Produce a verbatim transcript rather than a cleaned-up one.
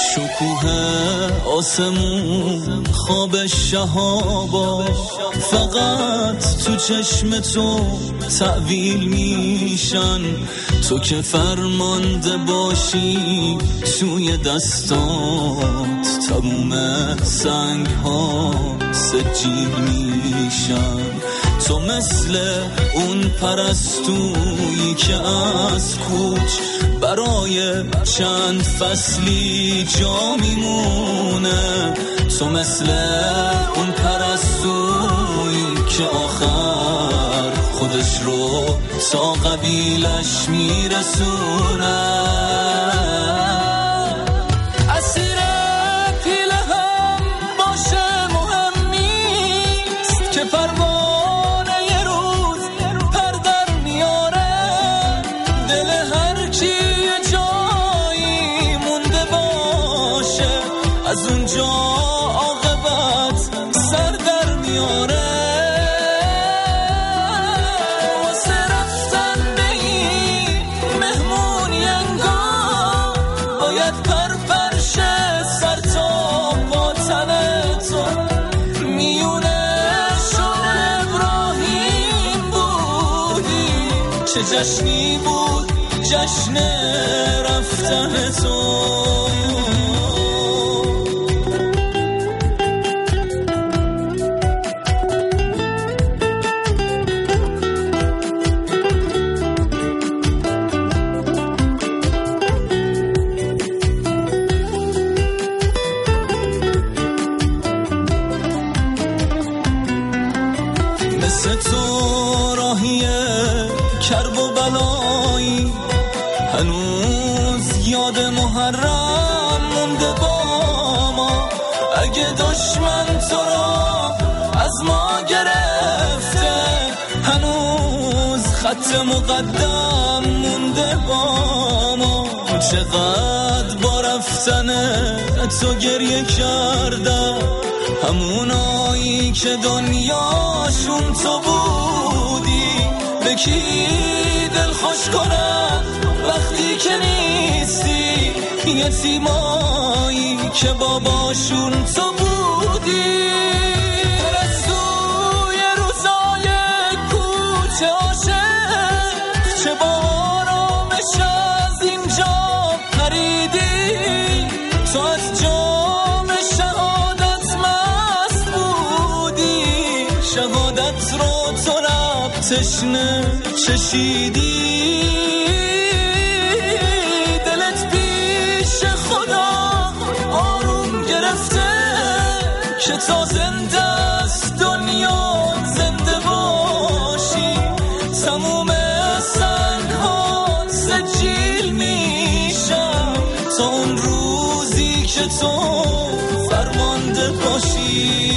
شکوه آسمون خواب شهابا فقط تو چشم تو تعویل میشن، تو که فرمانده باشی توی دستات تموم سنگ ها سجیل میشن. تو مثل اون پرستویی که از کوچ برای چند فصلی جا میمونه، تو مثل اون پرستویی که آخر خودش رو تا قبیلش میرسونه. جشنی بود جشن رفتن تو. مثل تو راهیه کرب و بلایی هنوز یاد محرم مونده با ما. اگه دشمن تو را از ما گرفته هنوز خط مقدم مونده با ما. چقدر با رفتن تو گریه کردم، همونایی که دنیاشون تو بودی. به کی دل خوش کنم وقتی که نیستی، یتیمایی که باباشون تو بودی. پرستوی روزای کوچه عاشق، چه با آرامش از اینجا پریدی. تو از جام شهادت مست بودی، شهادت رو تو تشنه چشیدی. دلت پیش خدا آروم گرفته که تا زنده است دنیا زنده باشی. تموم سنگ ها سجیل میشن تا اون روزی که تو فرمانده باشی.